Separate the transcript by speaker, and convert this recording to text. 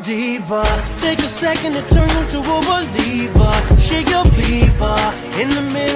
Speaker 1: diva. Take a second to turn into a believer. Shake your fever in the middle